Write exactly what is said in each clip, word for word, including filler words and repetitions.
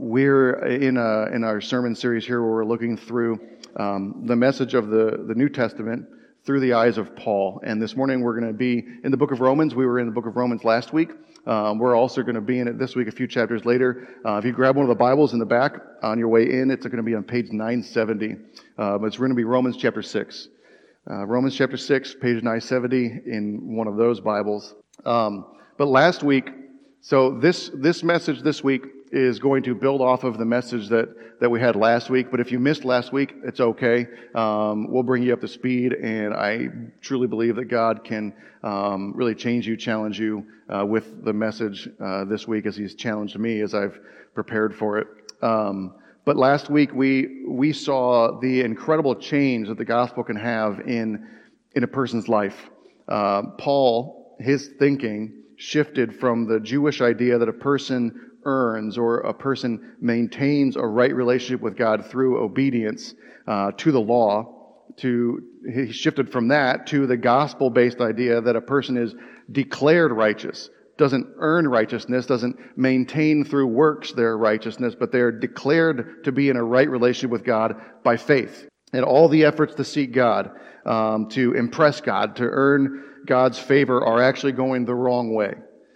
we're in a, in our sermon series here where we're looking through um, the message of the, the New Testament through the eyes of Paul. And this morning we're going to be in the book of Romans. We were in the book of Romans last week. Um, we're also going to be in it this week, a few chapters later. Uh, if you grab one of the Bibles in the back on your way in, it's going to be on page nine seventy. Uh, but it's going to be Romans chapter six. Uh, Romans chapter six, page nine seventy in one of those Bibles. Um, but last week, so this this message this week is going to build off of the message that, that we had last week. But if you missed last week, it's okay. Um, we'll bring you up to speed, and I truly believe that God can um, really change you, challenge you uh, with the message uh, this week as He's challenged me as I've prepared for it. Um, but last week we we saw the incredible change that the gospel can have in in a person's life. Uh, Paul, his thinking shifted from the Jewish idea that a person earns or a person maintains a right relationship with God through obedience uh, to the law. To he shifted from that to the gospel-based idea that a person is declared righteous, doesn't earn righteousness, doesn't maintain through works their righteousness, but they're declared to be in a right relationship with God by faith. And all the efforts to seek God, um, to impress God, to earn God's favor are actually going the wrong way.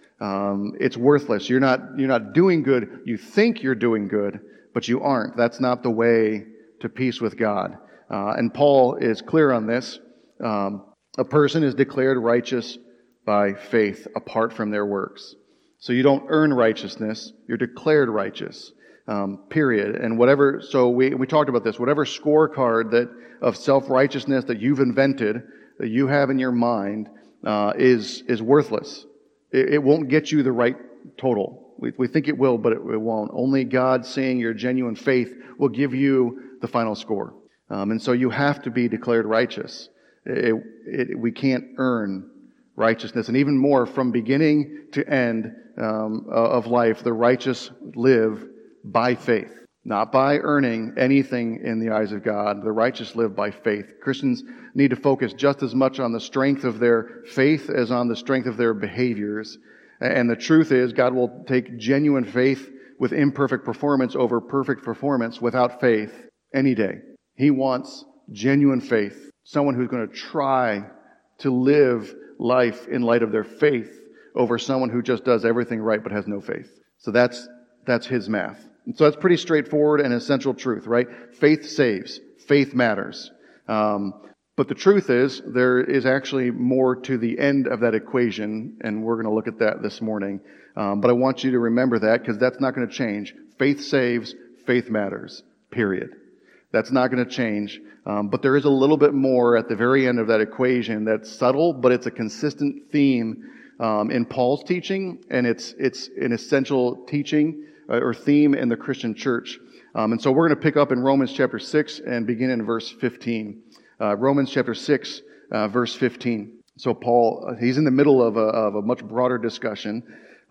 Um, it's worthless. You're not you're not doing good. You think you're doing good, but you aren't. That's not the way to peace with God. Uh, and Paul is clear on this. Um, a person is declared righteous by faith apart from their works. So you don't earn righteousness. You're declared righteous. Um, period. And whatever. So we we talked about this. Whatever scorecard that of self-righteousness that you've invented, that you have in your mind, uh, is is worthless. It won't get you the right total. We, we think it will, but it, it won't. Only God seeing your genuine faith will give you the final score. Um, and so you have to be declared righteous. It, it, we can't earn righteousness. And even more, from beginning to end um, of life, the righteous live by faith. Not by earning anything in the eyes of God. The righteous live by faith. Christians need to focus just as much on the strength of their faith as on the strength of their behaviors. And the truth is, God will take genuine faith with imperfect performance over perfect performance without faith any day. He wants genuine faith. Someone who's going to try to live life in light of their faith over someone who just does everything right but has no faith. So that's that's His math. And so that's pretty straightforward and essential truth, right? Faith saves. Faith matters. Um, but the truth is, there is actually more to the end of that equation, and we're going to look at that this morning. Um, but I want you to remember that, because that's not going to change. Faith saves. Faith matters. Period. That's not going to change. Um, but there is a little bit more at the very end of that equation that's subtle, but it's a consistent theme um, in Paul's teaching, and it's it's an essential teaching or theme in the Christian church. Um, and so we're going to pick up in Romans chapter six and begin in verse fifteen. Uh, Romans chapter six, uh, verse fifteen. So Paul, he's in the middle of a, of a much broader discussion,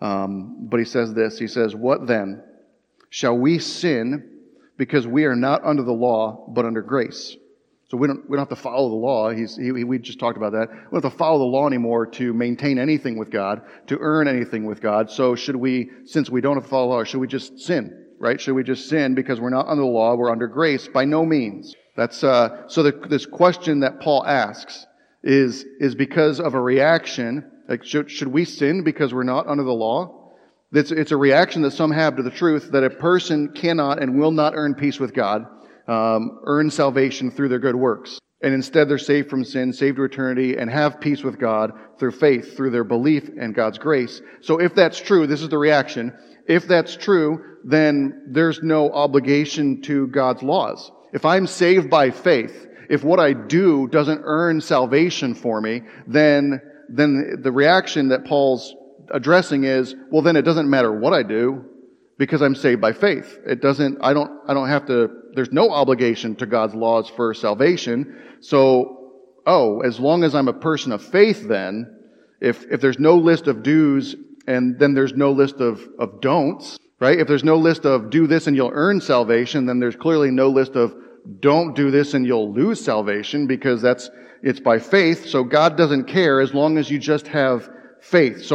um, but he says this. He says, "What then? Shall we sin because we are not under the law, but under grace?" So we don't we don't have to follow the law. He's, he, we just talked about that. We don't have to follow the law anymore to maintain anything with God, to earn anything with God. So should we, since we don't have to follow the law, should we just sin, right? Should we just sin because we're not under the law, we're under grace? By no means. That's uh, so the, this question that Paul asks is is because of a reaction. Like, should, should we sin because we're not under the law? It's, it's a reaction that some have to the truth that a person cannot and will not earn peace with God. Um, earn salvation through their good works. And instead they're saved from sin, saved to eternity, and have peace with God through faith, through their belief in God's grace. So if that's true, this is the reaction. If that's true, then there's no obligation to God's laws. If I'm saved by faith, if what I do doesn't earn salvation for me, then, then the reaction that Paul's addressing is, well, then it doesn't matter what I do, because I'm saved by faith. It doesn't, I don't, I don't have to, there's no obligation to God's laws for salvation. So, oh, as long as I'm a person of faith then, if, if there's no list of do's and then there's no list of, of don'ts, right? If there's no list of do this and you'll earn salvation, then there's clearly no list of don't do this and you'll lose salvation, because that's, it's by faith. So God doesn't care as long as you just have faith. So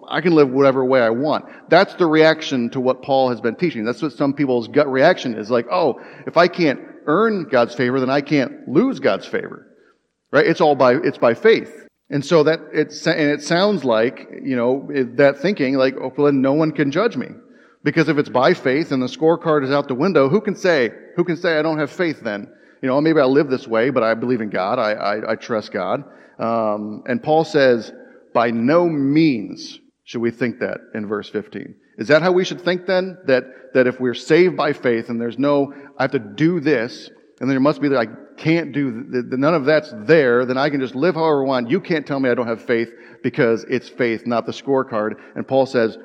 I can live whatever way I want. That's the reaction to what Paul has been teaching. That's what some people's gut reaction is. Like, oh, if I can't earn God's favor, then I can't lose God's favor. Right? It's all by, it's by faith. And so that, it's, and it sounds like, you know, that thinking, like, oh, well, then no one can judge me. Because if it's by faith and the scorecard is out the window, who can say, who can say I don't have faith then? You know, maybe I live this way, but I believe in God. I, I, I trust God. Um, and Paul says, by no means should we think that in verse fifteen. Is that how we should think then? That, that if we're saved by faith and there's no, I have to do this, and there must be that I can't do, the, the, none of that's there, then I can just live however I want. You can't tell me I don't have faith because it's faith, not the scorecard. And Paul says,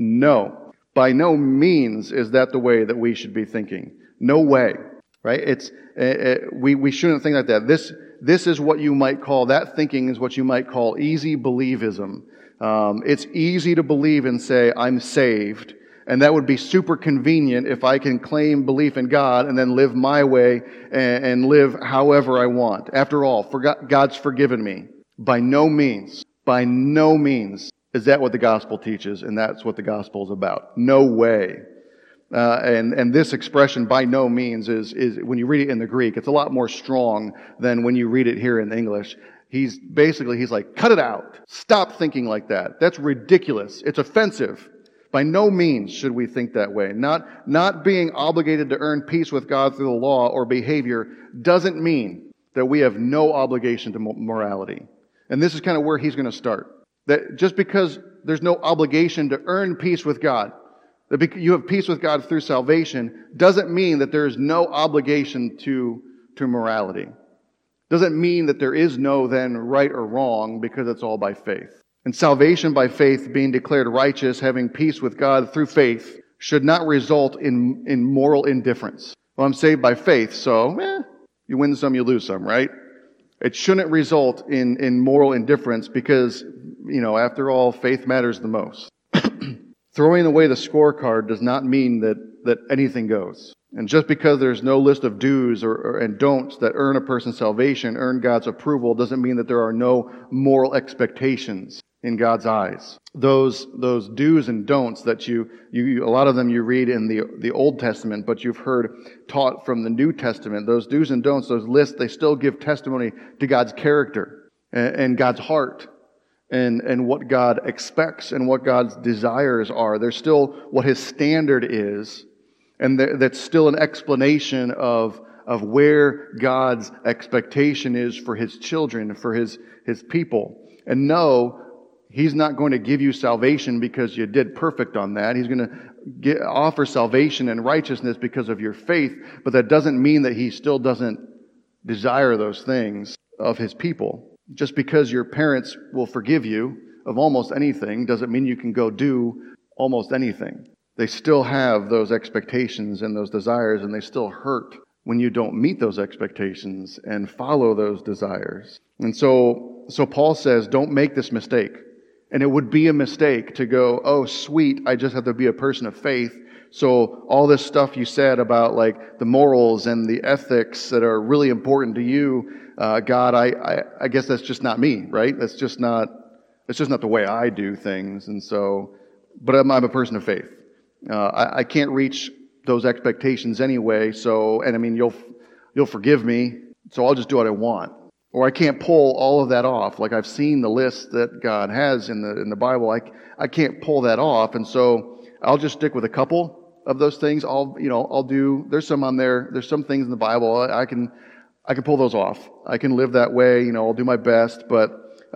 no, by no means is that the way that we should be thinking. No way, right? It's, uh, we, we shouldn't think like that. This, this is what you might call, that thinking is what you might call easy believism. Um, it's easy to believe and say, I'm saved. And that would be super convenient if I can claim belief in God and then live my way and, and live however I want. After all, for God, God's forgiven me. By no means, by no means is that what the gospel teaches, and that's what the gospel is about. No way. Uh, and, and this expression, by no means, is, is when you read it in the Greek, it's a lot more strong than when you read it here in English. He's basically, he's like, cut it out. Stop thinking like that. That's ridiculous. It's offensive. By no means should we think that way. Not, not being obligated to earn peace with God through the law or behavior doesn't mean that we have no obligation to morality. And this is kind of where he's going to start. That just because there's no obligation to earn peace with God, that you have peace with God through salvation, doesn't mean that there is no obligation to, to morality. Doesn't mean that there is no then right or wrong because it's all by faith. And salvation by faith, being declared righteous, having peace with God through faith, should not result in, in moral indifference. Well, I'm saved by faith, so eh, you win some, you lose some, right? It shouldn't result in, in moral indifference because, you know, after all, faith matters the most. Throwing away the scorecard does not mean that, that anything goes. And just because there's no list of do's or, or and don'ts that earn a person's salvation, earn God's approval, doesn't mean that there are no moral expectations in God's eyes. Those those do's and don'ts that you, you a lot of them you read in the, the Old Testament, but you've heard taught from the New Testament. Those do's and don'ts, those lists, they still give testimony to God's character and, and God's heart. And, and what God expects and what God's desires are. There's still what His standard is, and th- that's still an explanation of, of where God's expectation is for His children, for His, His people. And no, He's not going to give you salvation because you did perfect on that. He's going to get, offer salvation and righteousness because of your faith, but that doesn't mean that He still doesn't desire those things of His people. Just because your parents will forgive you of almost anything doesn't mean you can go do almost anything. They still have those expectations and those desires, and they still hurt when you don't meet those expectations and follow those desires. And so, so Paul says, don't make this mistake. And it would be a mistake to go, oh, sweet, I just have to be a person of faith. So all this stuff you said about like the morals and the ethics that are really important to you, Uh, God, I, I, I guess that's just not me, right? That's just not, that's just not the way I do things. And so, but I'm, I'm a person of faith. Uh, I, I can't reach those expectations anyway. So, and I mean, you'll, you'll forgive me. So I'll just do what I want. Or I can't pull all of that off. Like I've seen the list that God has in the, in the Bible. I, I can't pull that off. And so I'll just stick with a couple of those things. I'll, you know, I'll do, there's some on there. There's some things in the Bible I, I can, I can pull those off. I can live that way, you know, I'll do my best, but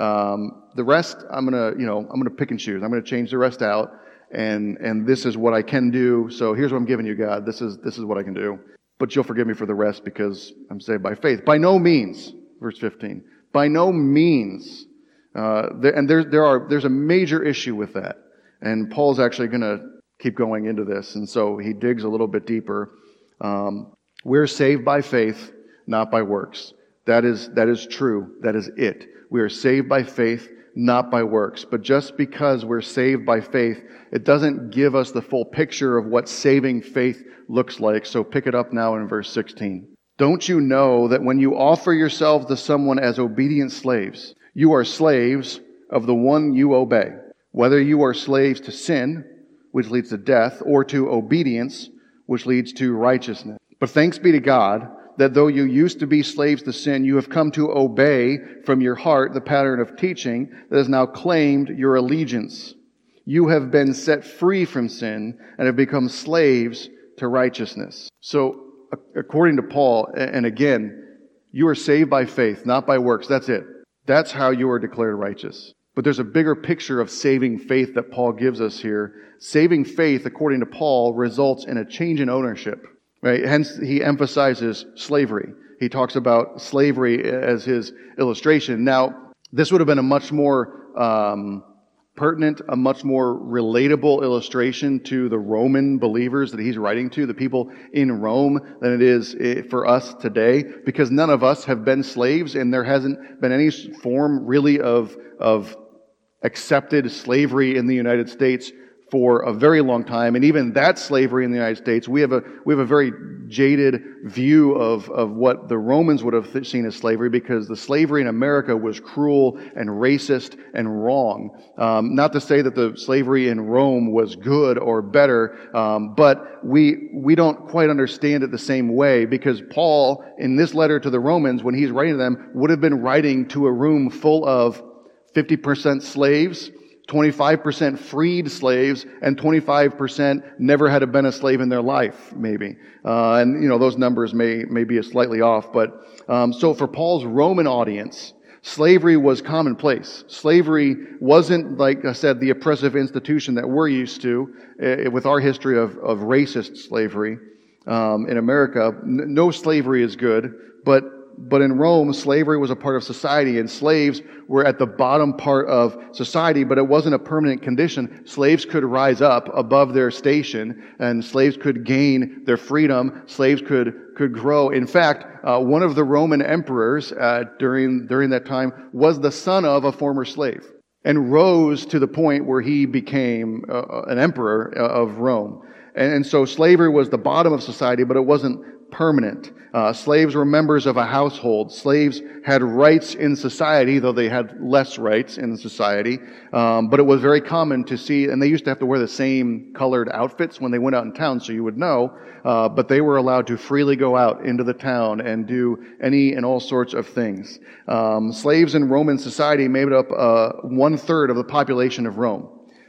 um, the rest, I'm going to, you know, I'm going to pick and choose. I'm going to change the rest out, and and this is what I can do, so here's what I'm giving you, God. This is this is what I can do. But you'll forgive me for the rest because I'm saved by faith. By no means, verse fifteen, by no means, uh, there, and there, there are, there's a major issue with that. And Paul's actually going to keep going into this, and so he digs a little bit deeper. Um, we're saved by faith, not by works. That is, that is true. That is it. We are saved by faith, not by works. But just because we're saved by faith, it doesn't give us the full picture of what saving faith looks like. So pick it up now in verse sixteen. Don't you know that when you offer yourselves to someone as obedient slaves, you are slaves of the one you obey, whether you are slaves to sin, which leads to death, or to obedience, which leads to righteousness. But thanks be to God that though you used to be slaves to sin, you have come to obey from your heart the pattern of teaching that has now claimed your allegiance. You have been set free from sin and have become slaves to righteousness. So, according to Paul, and again, you are saved by faith, not by works. That's it. That's how you are declared righteous. But there's a bigger picture of saving faith that Paul gives us here. Saving faith, according to Paul, results in a change in ownership. Right? Hence, he emphasizes slavery. He talks about slavery as his illustration. Now, this would have been a much more um, pertinent, a much more relatable illustration to the Roman believers that he's writing to, the people in Rome, than it is for us today, because none of us have been slaves, and there hasn't been any form really of of accepted slavery in the United States for a very long time. And even that slavery in the United States, we have a we have a very jaded view of, of what the Romans would have seen as slavery, because the slavery in America was cruel and racist and wrong. Um, not to say that the slavery in Rome was good or better, um, but we we don't quite understand it the same way, because Paul, in this letter to the Romans, when he's writing to them, would have been writing to a room full of fifty percent slaves, twenty-five percent freed slaves, and twenty-five percent never had been a slave in their life, maybe. Uh, and, you know, those numbers may, may be slightly off. But um, so for Paul's Roman audience, slavery was commonplace. Slavery wasn't, like I said, the oppressive institution that we're used to uh, with our history of, of racist slavery um, in America. N- no slavery is good, but But in Rome, slavery was a part of society, and slaves were at the bottom part of society, but it wasn't a permanent condition. Slaves could rise up above their station, and slaves could gain their freedom. Slaves could, could grow. In fact, uh, one of the Roman emperors uh, during, during that time was the son of a former slave, and rose to the point where he became uh, an emperor of Rome. And, and so slavery was the bottom of society, but it wasn't permanent. Uh, slaves were members of a household. Slaves had rights in society, though they had less rights in society. Um, but it was very common to see, and they used to have to wear the same colored outfits when they went out in town, so you would know. Uh, but they were allowed to freely go out into the town and do any and all sorts of things. Um, slaves in Roman society made up uh, one third of the population of Rome.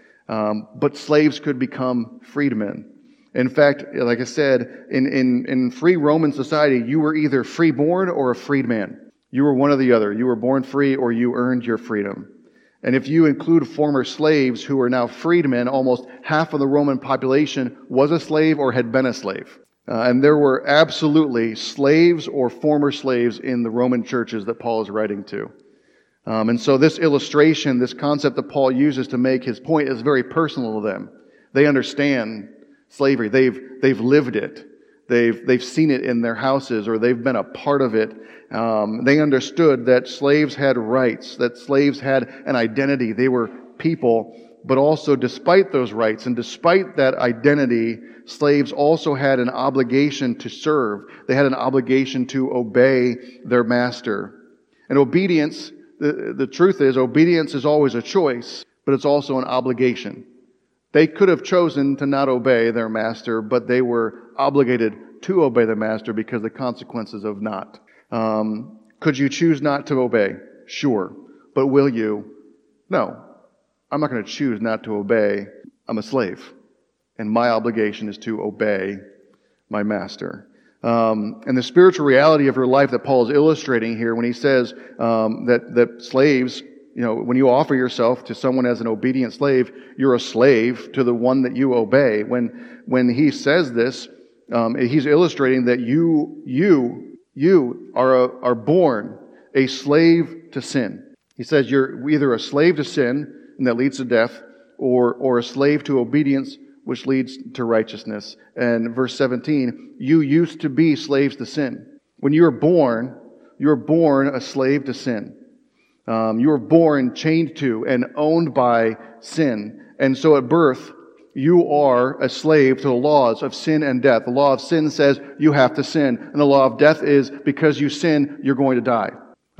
Um, but slaves could become freedmen. In fact, like I said, in, in, in free Roman society, you were either freeborn or a freedman. You were one or the other. You were born free or you earned your freedom. And if you include former slaves who are now freedmen, almost half of the Roman population was a slave or had been a slave. Uh, and there were absolutely slaves or former slaves in the Roman churches that Paul is writing to. Um, and so this illustration, this concept that Paul uses to make his point, is very personal to them. They understand slavery. They've they've lived it. They've they've seen it in their houses, or they've been a part of it. Um, they understood that slaves had rights, that slaves had an identity. They were people, but also despite those rights and despite that identity, slaves also had an obligation to serve. They had an obligation to obey their master. And obedience, the, the truth is, obedience is always a choice, but it's also an obligation. They could have chosen to not obey their master, but they were obligated to obey the master because of the consequences of not. Um, could you choose not to obey? Sure. But will you? No. I'm not going to choose not to obey. I'm a slave. And my obligation is to obey my master. Um, and the spiritual reality of your life that Paul is illustrating here when he says um, that, that slaves, you know, when you offer yourself to someone as an obedient slave, you're a slave to the one that you obey. When when he says this, um, he's illustrating that you you you are a, are born a slave to sin. He says you're either a slave to sin, and that leads to death, or or a slave to obedience, which leads to righteousness. And verse seventeen, you used to be slaves to sin. When you were born, you were born a slave to sin. Um, you were born chained to and owned by sin. And so at birth, you are a slave to the laws of sin and death. The law of sin says you have to sin. And the law of death is because you sin, you're going to die.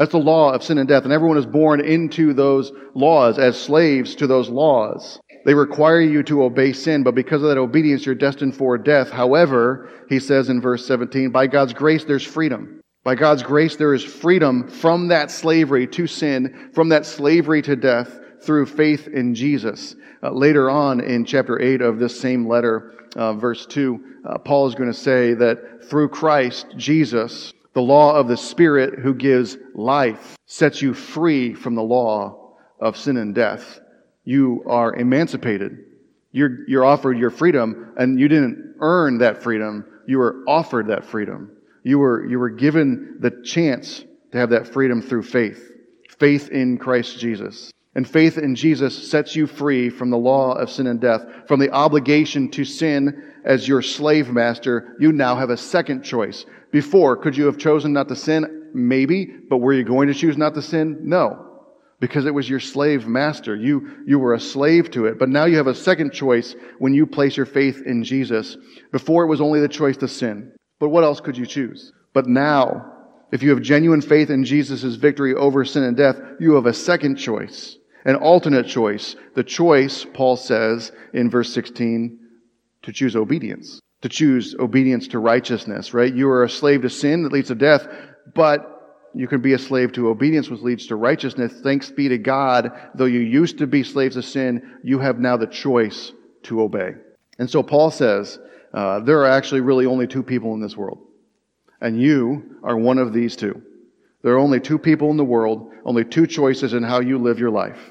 That's the law of sin and death. And everyone is born into those laws as slaves to those laws. They require you to obey sin, but because of that obedience, you're destined for death. However, he says in verse seventeen, by God's grace, there's freedom. By God's grace, there is freedom from that slavery to sin, from that slavery to death, through faith in Jesus. Uh, later on in chapter eight of this same letter, uh, verse two, uh, Paul is going to say that through Christ Jesus, the law of the Spirit who gives life sets you free from the law of sin and death. You are emancipated. You're, you're offered your freedom, and you didn't earn that freedom. You were offered that freedom. You were, you were given the chance to have that freedom through faith. Faith in Christ Jesus. And faith in Jesus sets you free from the law of sin and death, from the obligation to sin as your slave master. You now have a second choice. Before, could you have chosen not to sin? Maybe, but were you going to choose not to sin? No. Because it was your slave master. You, you were a slave to it. But now you have a second choice when you place your faith in Jesus. Before, it was only the choice to sin. But what else could you choose? But now, if you have genuine faith in Jesus' victory over sin and death, you have a second choice, an alternate choice. The choice, Paul says in verse sixteen, to choose obedience. To choose obedience to righteousness, right? You are a slave to sin that leads to death, but you can be a slave to obedience, which leads to righteousness. Thanks be to God, though you used to be slaves of sin, you have now the choice to obey. And so Paul says, uh, there are actually really only two people in this world. And you are one of these two. There are only two people in the world, only two choices in how you live your life.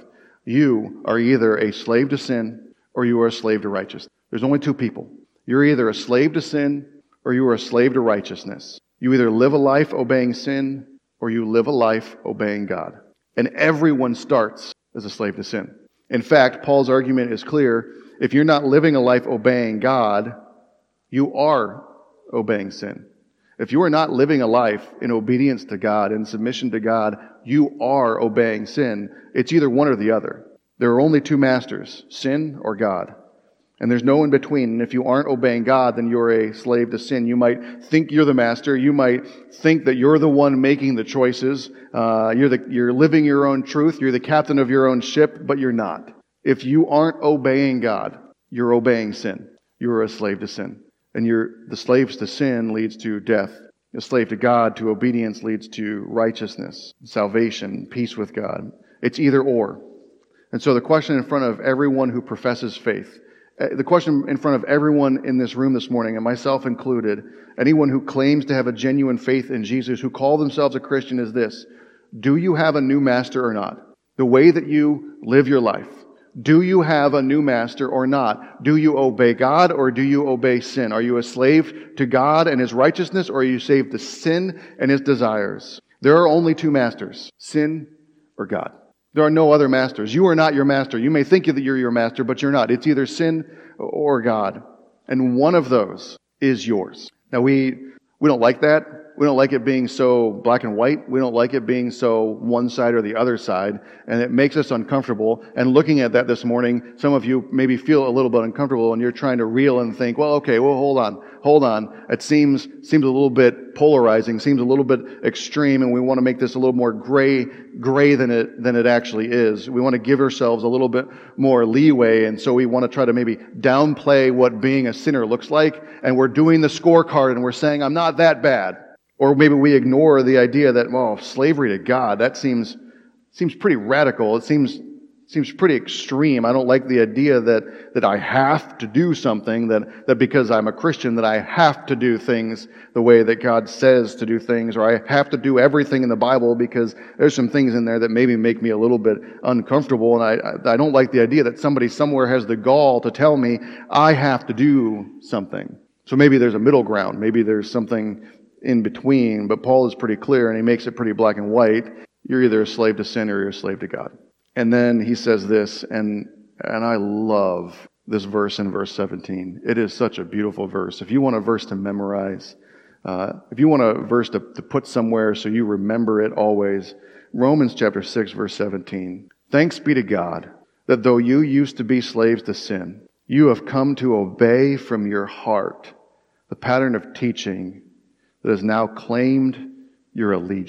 You are either a slave to sin or you are a slave to righteousness. There's only two people. You're either a slave to sin or you are a slave to righteousness. You either live a life obeying sin or you live a life obeying God. And everyone starts as a slave to sin. In fact, Paul's argument is clear. If you're not living a life obeying God, you are obeying sin. If you are not living a life in obedience to God, in submission to God, you are obeying sin. It's either one or the other. There are only two masters, sin or God. And there's no in between. And if you aren't obeying God, then you're a slave to sin. You might think you're the master. You might think that you're the one making the choices. Uh, you're the, you're living your own truth. You're the captain of your own ship, but you're not. If you aren't obeying God, you're obeying sin. You're a slave to sin. And you're, the slaves to sin leads to death. The slave to God, to obedience, leads to righteousness, salvation, peace with God. It's either or. And so the question in front of everyone who professes faith, the question in front of everyone in this room this morning, and myself included, anyone who claims to have a genuine faith in Jesus, who call themselves a Christian, is this: do you have a new master or not? The way that you live your life. Do you have a new master or not? Do you obey God or do you obey sin? Are you a slave to God and His righteousness, or are you slave to sin and His desires? There are only two masters, sin or God. There are no other masters. You are not your master. You may think that you're your master, but you're not. It's either sin or God. And one of those is yours. Now, we we don't like that. We don't like it being so black and white. We don't like it being so one side or the other side. And it makes us uncomfortable. And looking at that this morning, some of you maybe feel a little bit uncomfortable and you're trying to reel and think, well, okay, well, hold on, hold on. It seems seems a little bit polarizing, seems a little bit extreme, and we want to make this a little more gray gray than it than it actually is. We want to give ourselves a little bit more leeway, and so we want to try to maybe downplay what being a sinner looks like, and we're doing the scorecard and we're saying, I'm not that bad. Or maybe we ignore the idea that, well, slavery to God, that seems seems pretty radical. It seems seems pretty extreme. I don't like the idea that, that I have to do something, that, that because I'm a Christian, that I have to do things the way that God says to do things, or I have to do everything in the Bible because there's some things in there that maybe make me a little bit uncomfortable. And I, I don't like the idea that somebody somewhere has the gall to tell me I have to do something. So maybe there's a middle ground. Maybe there's something in between, but Paul is pretty clear and he makes it pretty black and white. You're either a slave to sin or you're a slave to God. And then he says this, and and I love this verse in verse seventeen. It is such a beautiful verse. If you want a verse to memorize, uh, if you want a verse to, to put somewhere so you remember it always, Romans chapter six, verse seventeen. Thanks be to God that though you used to be slaves to sin, you have come to obey from your heart the pattern of teaching that has now claimed your allegiance.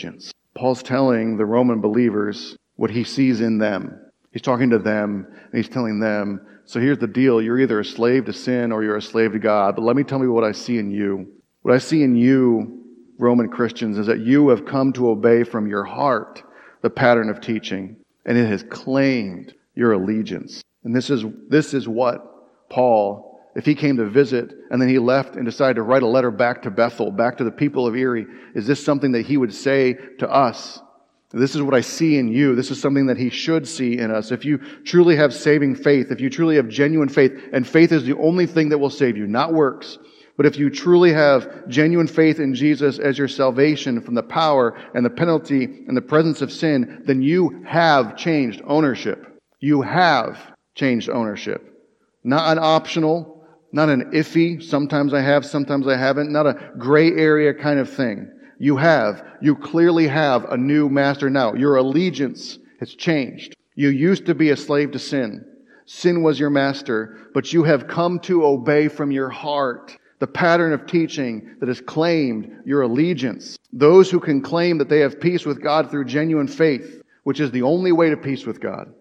Paul's telling the Roman believers what he sees in them. He's talking to them, and he's telling them, so here's the deal. You're either a slave to sin or you're a slave to God. But let me tell you what I see in you. What I see in you, Roman Christians, is that you have come to obey from your heart the pattern of teaching, and it has claimed your allegiance. And this is this is what Paul, if he came to visit and then he left and decided to write a letter back to Bethel, back to the people of Erie, is this something that he would say to us? This is what I see in you. This is something that he should see in us. If you truly have saving faith, if you truly have genuine faith, and faith is the only thing that will save you, not works, but if you truly have genuine faith in Jesus as your salvation from the power and the penalty and the presence of sin, then you have changed ownership. You have changed ownership. Not an optional, not an iffy, sometimes I have, sometimes I haven't, not a gray area kind of thing. You have. You clearly have a new master now. Your allegiance has changed. You used to be a slave to sin. Sin was your master, but you have come to obey from your heart the pattern of teaching that has claimed your allegiance. Those who can claim that they have peace with God through genuine faith, which is the only way to peace with God,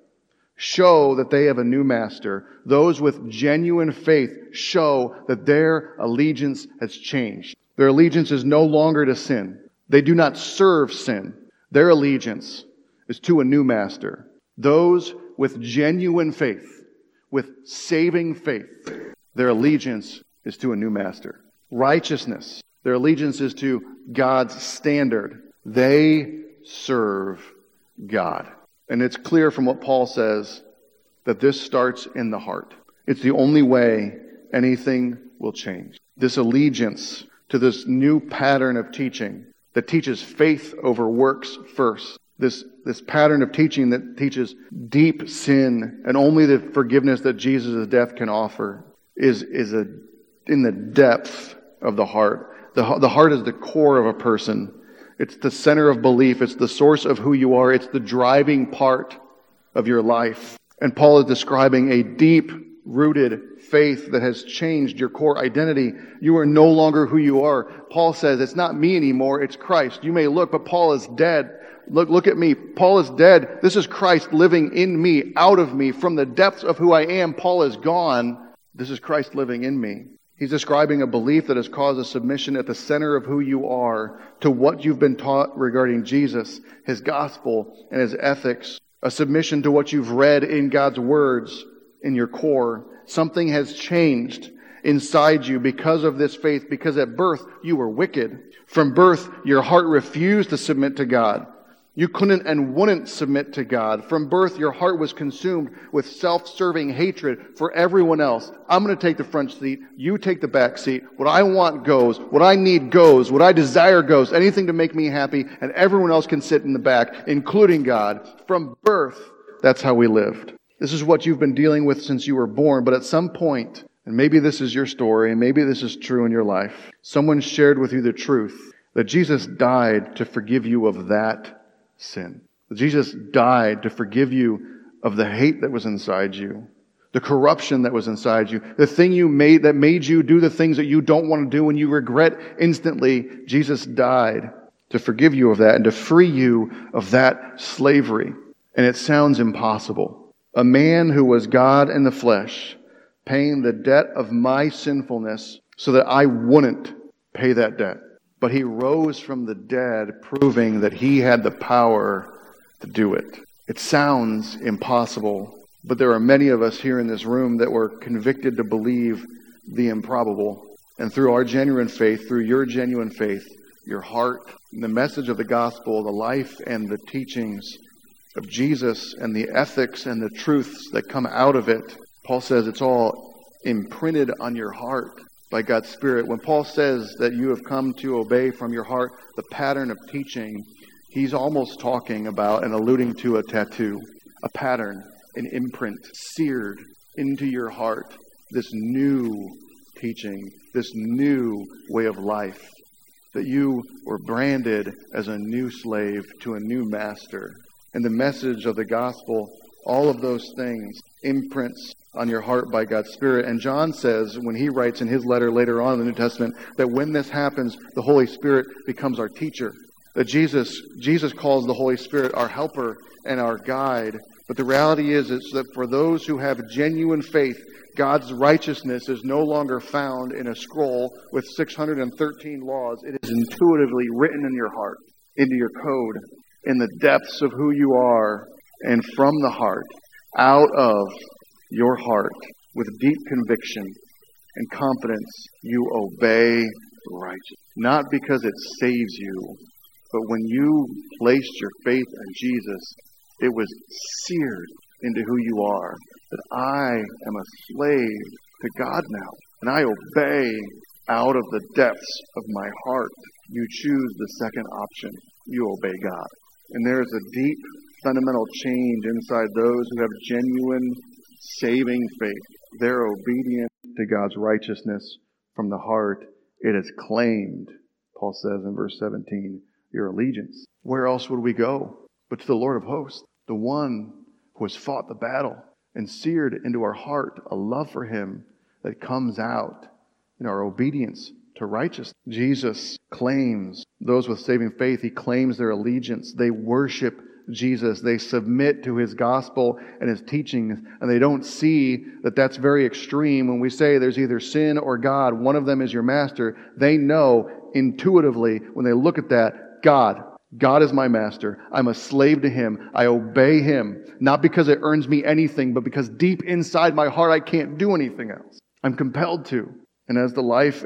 show that they have a new master. Those with genuine faith show that their allegiance has changed. Their allegiance is no longer to sin. They do not serve sin. Their allegiance is to a new master. Those with genuine faith, with saving faith, their allegiance is to a new master. Righteousness, their allegiance is to God's standard. They serve God. And it's clear from what Paul says that this starts in the heart. It's the only way anything will change. This allegiance to this new pattern of teaching that teaches faith over works first. This, this pattern of teaching that teaches deep sin and only the forgiveness that Jesus' death can offer is, is a, in the depth of the heart. The, the heart is the core of a person. It's the center of belief. It's the source of who you are. It's the driving part of your life. And Paul is describing a deep-rooted faith that has changed your core identity. You are no longer who you are. Paul says, it's not me anymore, it's Christ. You may look, but Paul is dead. Look, look at me. Paul is dead. This is Christ living in me, out of me. From the depths of who I am, Paul is gone. This is Christ living in me. He's describing a belief that has caused a submission at the center of who you are to what you've been taught regarding Jesus, His gospel, and His ethics. A submission to what you've read in God's words in your core. Something has changed inside you because of this faith, because at birth you were wicked. From birth, your heart refused to submit to God. You couldn't and wouldn't submit to God. From birth, your heart was consumed with self-serving hatred for everyone else. I'm going to take the front seat. You take the back seat. What I want goes. What I need goes. What I desire goes. Anything to make me happy, and everyone else can sit in the back, including God. From birth, that's how we lived. This is what you've been dealing with since you were born, but at some point, and maybe this is your story, and maybe this is true in your life, someone shared with you the truth that Jesus died to forgive you of that sin. Jesus died to forgive you of the hate that was inside you, the corruption that was inside you, the thing you made that made you do the things that you don't want to do and you regret instantly. Jesus died to forgive you of that and to free you of that slavery. And it sounds impossible. A man who was God in the flesh, paying the debt of my sinfulness so that I wouldn't pay that debt. But He rose from the dead, proving that He had the power to do it. It sounds impossible, but there are many of us here in this room that were convicted to believe the improbable. And through our genuine faith, through your genuine faith, your heart, the message of the gospel, the life and the teachings of Jesus and the ethics and the truths that come out of it, Paul says it's all imprinted on your heart by God's Spirit. When Paul says that you have come to obey from your heart the pattern of teaching, he's almost talking about and alluding to a tattoo, a pattern, an imprint seared into your heart, this new teaching, this new way of life, that you were branded as a new slave to a new master. And the message of the gospel, all of those things, imprints on your heart by God's Spirit. And John says, when he writes in his letter later on in the New Testament, that when this happens, the Holy Spirit becomes our teacher. That Jesus, Jesus calls the Holy Spirit our helper and our guide. But the reality is, is that for those who have genuine faith, God's righteousness is no longer found in a scroll with six hundred thirteen laws. It is intuitively written in your heart, into your code, in the depths of who you are, and from the heart, out of your heart, with deep conviction and confidence, you obey righteousness. Not because it saves you, but when you placed your faith in Jesus, it was seared into who you are. That I am a slave to God now. And I obey out of the depths of my heart. You choose the second option. You obey God. And there is a deep fundamental change inside those who have genuine saving faith. They're obedient to God's righteousness from the heart. It is claimed, Paul says in verse seventeen, your allegiance. Where else would we go but to the Lord of hosts, the one who has fought the battle and seared into our heart a love for Him that comes out in our obedience to righteousness. Jesus claims those with saving faith. He claims their allegiance. They worship Jesus. They submit to His gospel and His teachings, and they don't see that that's very extreme. When we say there's either sin or God, one of them is your master, they know intuitively when they look at that, God. God is my master. I'm a slave to Him. I obey Him. Not because it earns me anything, but because deep inside my heart I can't do anything else. I'm compelled to. And as the life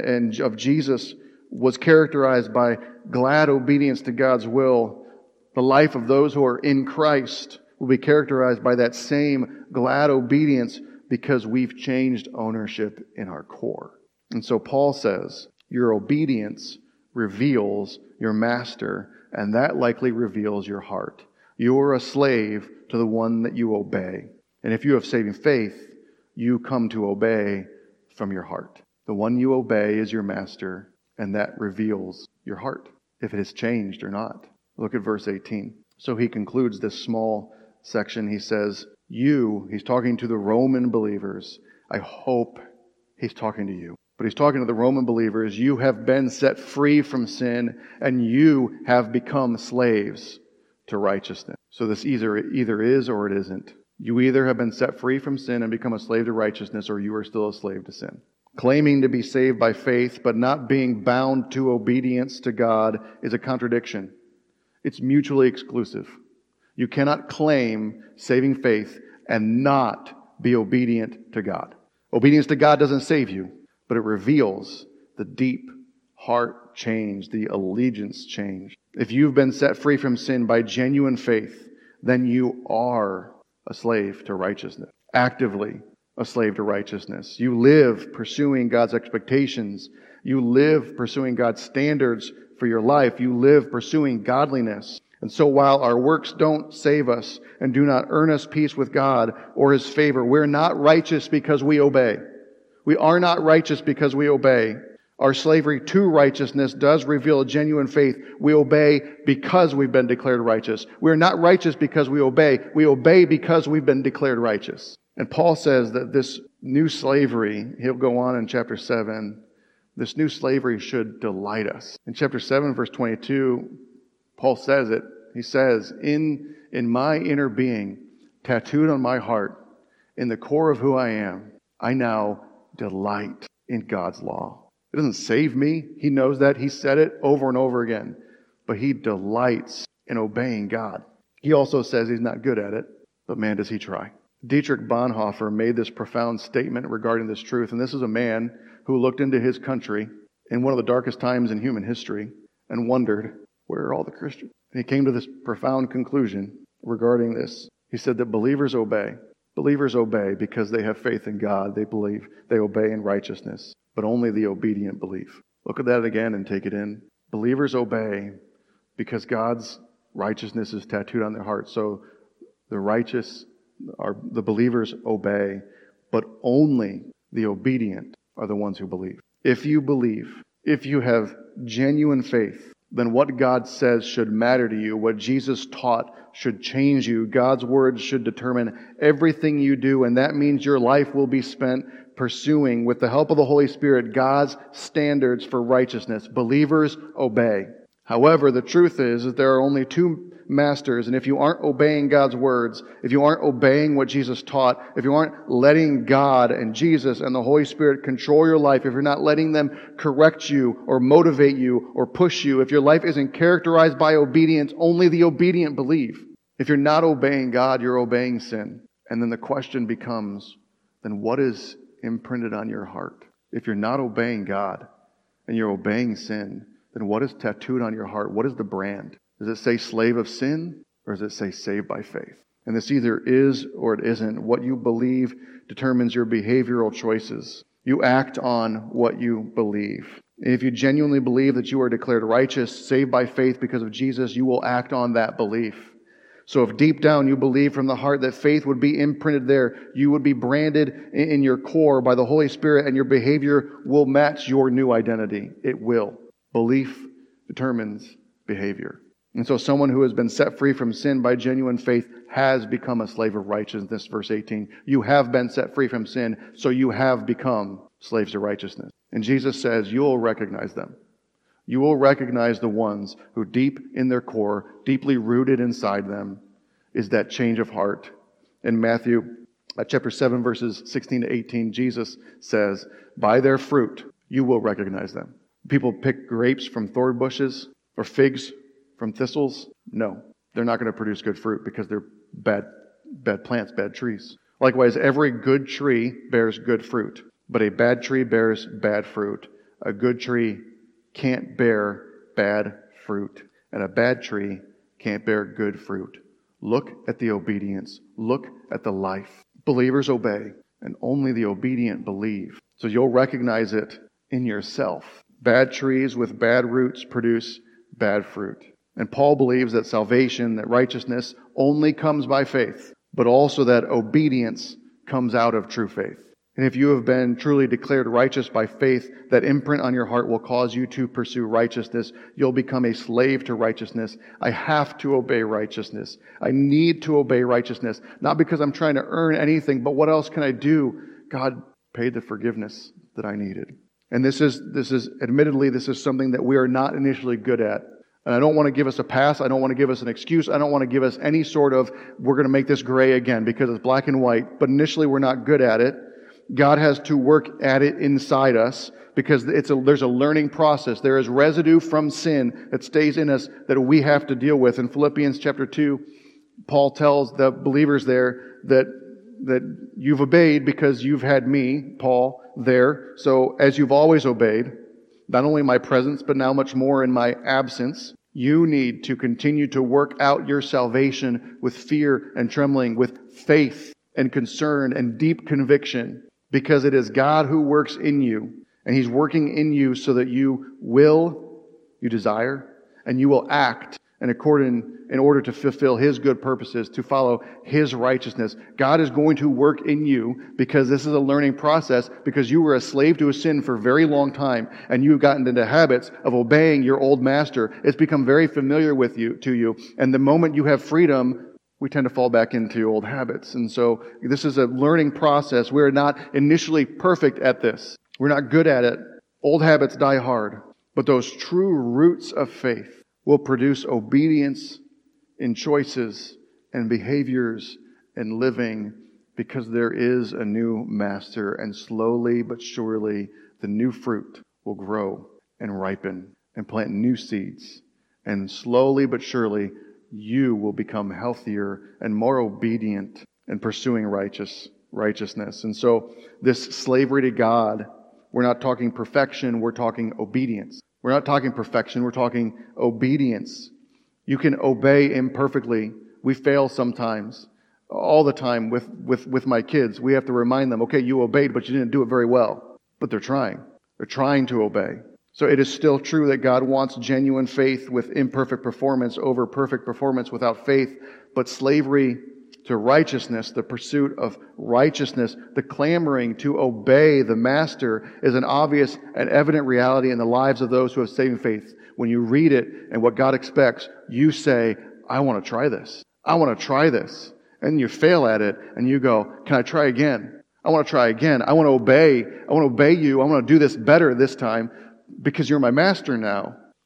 of Jesus was characterized by glad obedience to God's will, the life of those who are in Christ will be characterized by that same glad obedience because we've changed ownership in our core. And so Paul says, your obedience reveals your master, and that likely reveals your heart. You are a slave to the one that you obey. And if you have saving faith, you come to obey from your heart. The one you obey is your master, and that reveals your heart, if it has changed or not. Look at verse eighteen. So he concludes this small section. He says, you, he's talking to the Roman believers. I hope he's talking to you. But he's talking to the Roman believers. You have been set free from sin, and you have become slaves to righteousness. So this either, either is or it isn't. You either have been set free from sin and become a slave to righteousness, or you are still a slave to sin. Claiming to be saved by faith, but not being bound to obedience to God is a contradiction. It's mutually exclusive. You cannot claim saving faith and not be obedient to God. Obedience to God doesn't save you, but it reveals the deep heart change, the allegiance change. If you've been set free from sin by genuine faith, then you are a slave to righteousness, actively a slave to righteousness. You live pursuing God's expectations. You live pursuing God's standards for your life. You live pursuing godliness. And so while our works don't save us and do not earn us peace with God or His favor, we're not righteous because we obey. We are not righteous because we obey. Our slavery to righteousness does reveal a genuine faith. We obey because we've been declared righteous. We're not righteous because we obey. We obey because we've been declared righteous. And Paul says that this new slavery, he'll go on in chapter seven, this new slavery should delight us. In chapter seven, verse twenty-two, Paul says it. He says, in, in my inner being, tattooed on my heart, in the core of who I am, I now delight in God's law. It doesn't save me. He knows that. He said it over and over again. But he delights in obeying God. He also says he's not good at it, but man, does he try. Dietrich Bonhoeffer made this profound statement regarding this truth. And this is a man who looked into his country in one of the darkest times in human history and wondered, where are all the Christians? And he came to this profound conclusion regarding this. He said that believers obey. Believers obey because they have faith in God. They believe. They obey in righteousness. But only the obedient believe. Look at that again and take it in. Believers obey because God's righteousness is tattooed on their heart. So the righteous, are the believers obey, but only the obedient are the ones who believe. If you believe, if you have genuine faith, then what God says should matter to you. What Jesus taught should change you. God's words should determine everything you do, and that means your life will be spent pursuing, with the help of the Holy Spirit, God's standards for righteousness. Believers obey. However, the truth is that there are only two masters, and if you aren't obeying God's words, if you aren't obeying what Jesus taught, if you aren't letting God and Jesus and the Holy Spirit control your life, if you're not letting them correct you or motivate you or push you, if your life isn't characterized by obedience, only the obedient believe. If you're not obeying God, you're obeying sin. And then the question becomes, then what is imprinted on your heart? If you're not obeying God and you're obeying sin, then what is tattooed on your heart? What is the brand? Does it say slave of sin, or does it say saved by faith? And this either is or it isn't. What you believe determines your behavioral choices. You act on what you believe. If you genuinely believe that you are declared righteous, saved by faith because of Jesus, you will act on that belief. So if deep down you believe from the heart that faith would be imprinted there, you would be branded in your core by the Holy Spirit, and your behavior will match your new identity. It will. Belief determines behavior. And so someone who has been set free from sin by genuine faith has become a slave of righteousness. Verse eighteen, you have been set free from sin, so you have become slaves of righteousness. And Jesus says you'll recognize them. You will recognize the ones who deep in their core, deeply rooted inside them, is that change of heart. In Matthew uh, chapter seven, verses sixteen to eighteen, Jesus says, by their fruit you will recognize them. People pick grapes from thorn bushes or figs from thistles. No, they're not going to produce good fruit because they're bad, bad plants, bad trees. Likewise, every good tree bears good fruit, but a bad tree bears bad fruit. A good tree can't bear bad fruit, and a bad tree can't bear good fruit. Look at the obedience. Look at the life. Believers obey, and only the obedient believe. So you'll recognize it in yourself. Bad trees with bad roots produce bad fruit. And Paul believes that salvation, that righteousness, only comes by faith, but also that obedience comes out of true faith. And if you have been truly declared righteous by faith, that imprint on your heart will cause you to pursue righteousness. You'll become a slave to righteousness. I have to obey righteousness. I need to obey righteousness. Not because I'm trying to earn anything, but what else can I do? God paid the forgiveness that I needed. And this is, this is, admittedly, this is something that we are not initially good at. And I don't want to give us a pass. I don't want to give us an excuse. I don't want to give us any sort of, we're going to make this gray again because it's black and white. But initially we're not good at it. God has to work at it inside us because it's a, there's a learning process. There is residue from sin that stays in us that we have to deal with. In Philippians chapter two, Paul tells the believers there that, that you've obeyed because you've had me, Paul, there. So as you've always obeyed, not only in my presence, but now much more in my absence, you need to continue to work out your salvation with fear and trembling, with faith and concern and deep conviction, because it is God who works in you, and He's working in you so that you will, you desire, and you will act in according, in order to fulfill His good purposes, to follow His righteousness. God is going to work in you because this is a learning process, because you were a slave to a sin for a very long time, and you've gotten into habits of obeying your old master. It's become very familiar with you, to you, and the moment you have freedom, we tend to fall back into old habits. And so this is a learning process. We're not initially perfect at this. We're not good at it. Old habits die hard. But those true roots of faith will produce obedience in choices and behaviors and living, because there is a new master, and slowly but surely the new fruit will grow and ripen and plant new seeds. And slowly but surely you will become healthier and more obedient in pursuing righteous righteousness. And so this slavery to God, we're not talking perfection, we're talking obedience. We're not talking perfection, we're talking obedience. You can obey imperfectly. We fail sometimes. All the time with, with, with my kids. We have to remind them, okay, you obeyed, but you didn't do it very well. But they're trying. They're trying to obey. So it is still true that God wants genuine faith with imperfect performance over perfect performance without faith. But slavery to righteousness, the pursuit of righteousness, the clamoring to obey the Master, is an obvious and evident reality in the lives of those who have saving faith. When you read it and what God expects, you say, I want to try this. I want to try this. And you fail at it and you go, can I try again? I want to try again. I want to obey. I want to obey you. I want to do this better this time because you're my master now.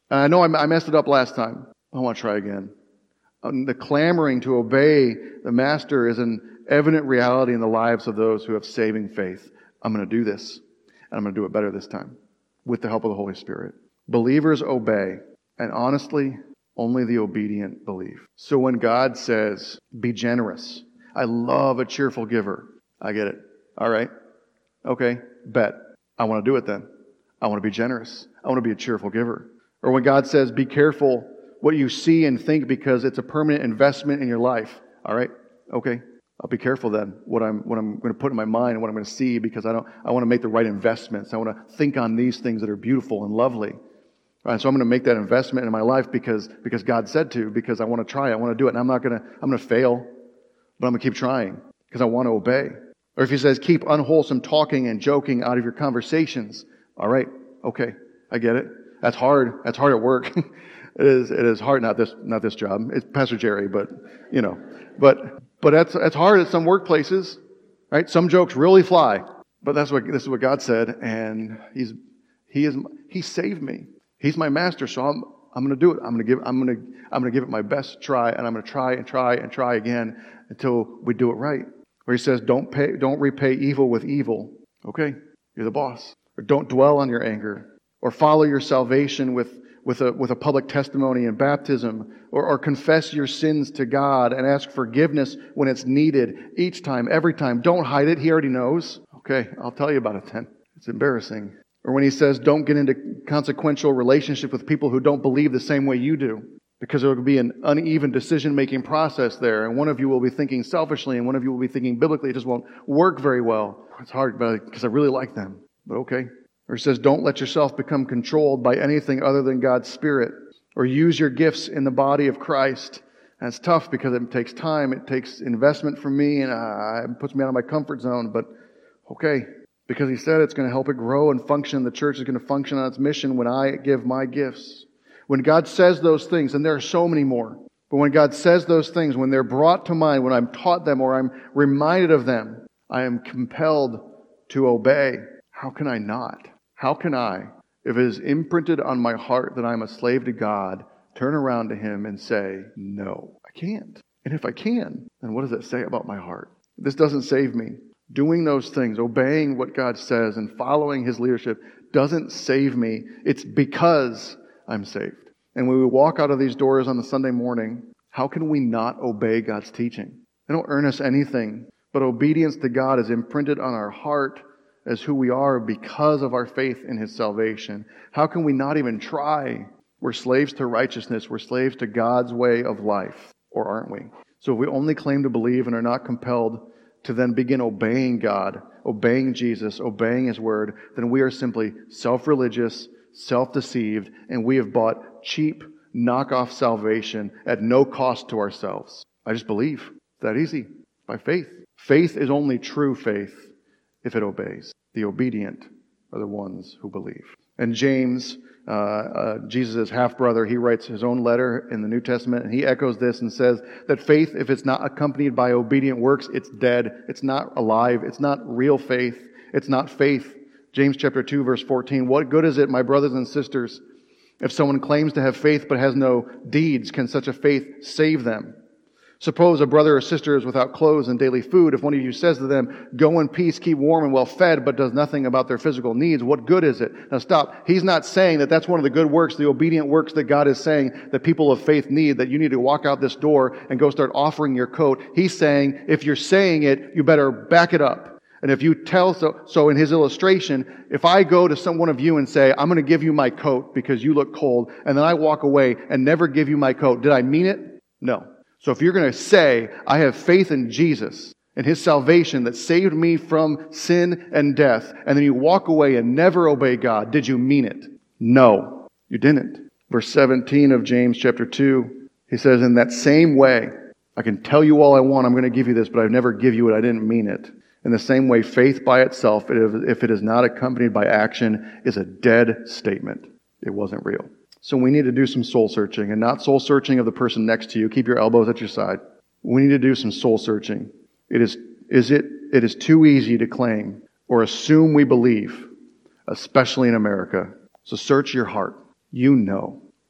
And I know I messed it up last time. I want to try again. The clamoring to obey the Master is an evident reality in the lives of those who have saving faith. I'm going to do this, and I'm going to do it better this time with the help of the Holy Spirit. Believers obey, and honestly, only the obedient believe. So when God says, be generous, I love a cheerful giver. I get it. All right. Okay. Bet. I want to do it then. I want to be generous. I want to be a cheerful giver. Or when God says, be careful what you see and think because it's a permanent investment in your life. All right. Okay. I'll be careful then what I'm what I'm going to put in my mind and what I'm going to see because I don't I want to make the right investments. I want to think on these things that are beautiful and lovely. All right, so I'm going to make that investment in my life because because God said to, because I want to try, I want to do it, and I'm not going to I'm going to fail, but I'm going to keep trying because I want to obey. Or if he says keep unwholesome talking and joking out of your conversations. All right, okay, I get it. That's hard. That's hard at work. It is it is hard. Not this not this job. It's Pastor Jerry, but you know, but. But that's that's hard at some workplaces, right? Some jokes really fly, but that's what this is what God said, and He's He is He saved me. He's my master, so I'm I'm going to do it. I'm going to give I'm going to I'm going to give it my best try, and I'm going to try and try and try again until we do it right. Where He says, "Don't pay, don't repay evil with evil." Okay, you're the boss. Or don't dwell on your anger, or follow your salvation with. with a with a public testimony and baptism, or, or confess your sins to God and ask forgiveness when it's needed each time, every time. Don't hide it. He already knows. Okay, I'll tell you about it then. It's embarrassing. Or when he says, don't get into consequential relationship with people who don't believe the same way you do, because there will be an uneven decision-making process there, and one of you will be thinking selfishly, and one of you will be thinking biblically. It just won't work very well. It's hard because I really like them, but okay. Or he says, don't let yourself become controlled by anything other than God's Spirit. Or use your gifts in the body of Christ. And it's tough because it takes time. It takes investment from me, and uh, it puts me out of my comfort zone. But okay, because he said it's going to help it grow and function. The church is going to function on its mission when I give my gifts. When God says those things, and there are so many more, but when God says those things, when they're brought to mind, when I'm taught them or I'm reminded of them, I am compelled to obey. How can I not? How can I, if it is imprinted on my heart that I'm a slave to God, turn around to Him and say, no, I can't. And if I can, then what does that say about my heart? This doesn't save me. Doing those things, obeying what God says and following His leadership doesn't save me. It's because I'm saved. And when we walk out of these doors on the Sunday morning, how can we not obey God's teaching? They don't earn us anything, but obedience to God is imprinted on our heart as who we are because of our faith in His salvation. How can we not even try? We're slaves to righteousness. We're slaves to God's way of life. Or aren't we? So if we only claim to believe and are not compelled to then begin obeying God, obeying Jesus, obeying His word, then we are simply self-religious, self-deceived, and we have bought cheap, knockoff salvation at no cost to ourselves. I just believe. It's that easy. By faith. Faith is only true faith if it obeys. The obedient are the ones who believe. And James, uh, uh, Jesus' half-brother, he writes his own letter in the New Testament, and he echoes this and says that faith, if it's not accompanied by obedient works, it's dead. It's not alive. It's not real faith. It's not faith. James chapter two, verse fourteen, what good is it, my brothers and sisters, if someone claims to have faith but has no deeds? Can such a faith save them? Suppose a brother or sister is without clothes and daily food. If one of you says to them, go in peace, keep warm and well fed, but does nothing about their physical needs, what good is it? Now stop. He's not saying that that's one of the good works, the obedient works that God is saying that people of faith need, that you need to walk out this door and go start offering your coat. He's saying, if you're saying it, you better back it up. And if you tell, so, so in his illustration, if I go to some one of you and say, I'm going to give you my coat because you look cold, and then I walk away and never give you my coat, did I mean it? No. So if you're going to say, I have faith in Jesus and His salvation that saved me from sin and death, and then you walk away and never obey God, did you mean it? No, you didn't. Verse seventeen of James chapter two, he says, in that same way, I can tell you all I want, I'm going to give you this, but I never give you it, I didn't mean it. In the same way, faith by itself, if it is not accompanied by action, is a dead statement. It wasn't real. So we need to do some soul searching, and not soul searching of the person next to you. Keep your elbows at your side. We need to do some soul searching. It is, is it, it is too easy to claim or assume we believe, especially in America. So search your heart. You know.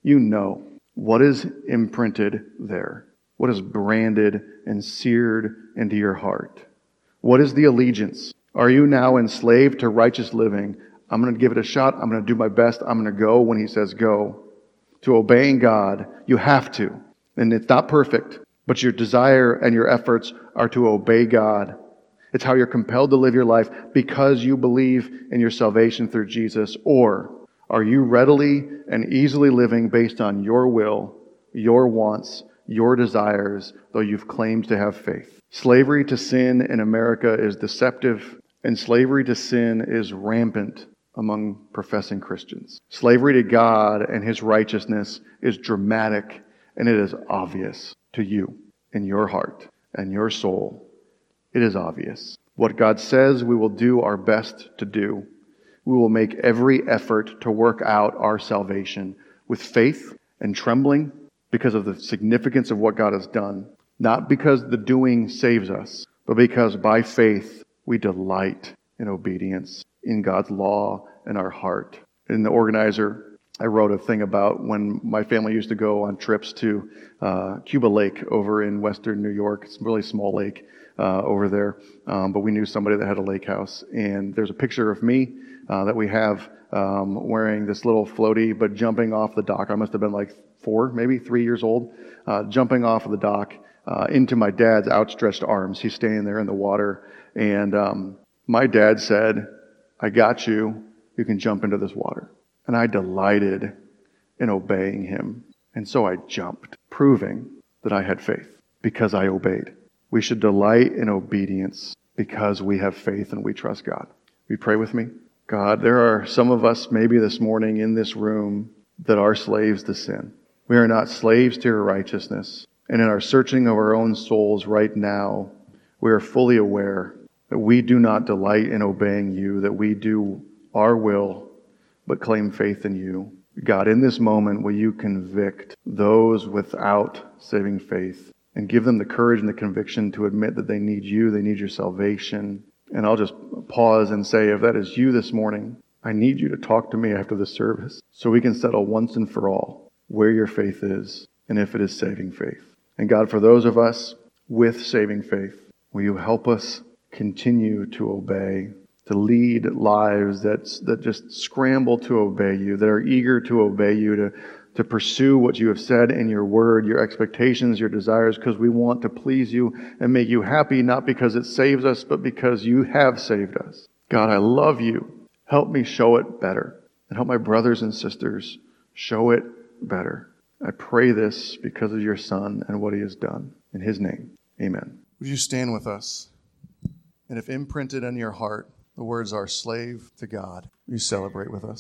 you know what is imprinted there, what is branded and seared into your heart. What is the allegiance? Are you now enslaved to righteous living? I'm going to give it a shot. I'm going to do my best. I'm going to go when he says go. To obeying God, you have to. And it's not perfect, but your desire and your efforts are to obey God. It's how you're compelled to live your life because you believe in your salvation through Jesus. Or are you readily and easily living based on your will, your wants, your desires, though you've claimed to have faith? Slavery to sin in America is deceptive, and slavery to sin is rampant among professing Christians. Slavery to God and His righteousness is dramatic, and it is obvious to you in your heart and your soul. It is obvious. What God says we will do our best to do. We will make every effort to work out our salvation with faith and trembling because of the significance of what God has done. Not because the doing saves us, but because by faith we delight in obedience in God's law in our heart. In the organizer, I wrote a thing about when my family used to go on trips to uh, Cuba Lake over in western New York. It's a really small lake uh, over there, um, but we knew somebody that had a lake house. And there's a picture of me uh, that we have um, wearing this little floaty, but jumping off the dock. I must have been like four, maybe three years old, uh, jumping off of the dock uh, into my dad's outstretched arms. He's standing there in the water. And um, my dad said, I got you. You can jump into this water. And I delighted in obeying him. And so I jumped, proving that I had faith because I obeyed. We should delight in obedience because we have faith and we trust God. Will you pray with me? God, there are some of us maybe this morning in this room that are slaves to sin. We are not slaves to your righteousness. And in our searching of our own souls right now, we are fully aware that we do not delight in obeying you, that we do our will, but claim faith in you. God, in this moment, will you convict those without saving faith and give them the courage and the conviction to admit that they need you, they need your salvation. And I'll just pause and say, if that is you this morning, I need you to talk to me after the service so we can settle once and for all where your faith is and if it is saving faith. And God, for those of us with saving faith, will you help us continue to obey, to lead lives that, that just scramble to obey you, that are eager to obey you, to, to pursue what you have said in your word, your expectations, your desires, because we want to please you and make you happy, not because it saves us, but because you have saved us. God, I love you. Help me show it better, and help my brothers and sisters show it better. I pray this because of your Son and what he has done. In his name, amen. Would you stand with us? And if imprinted in your heart, the words are slave to God, you celebrate with us.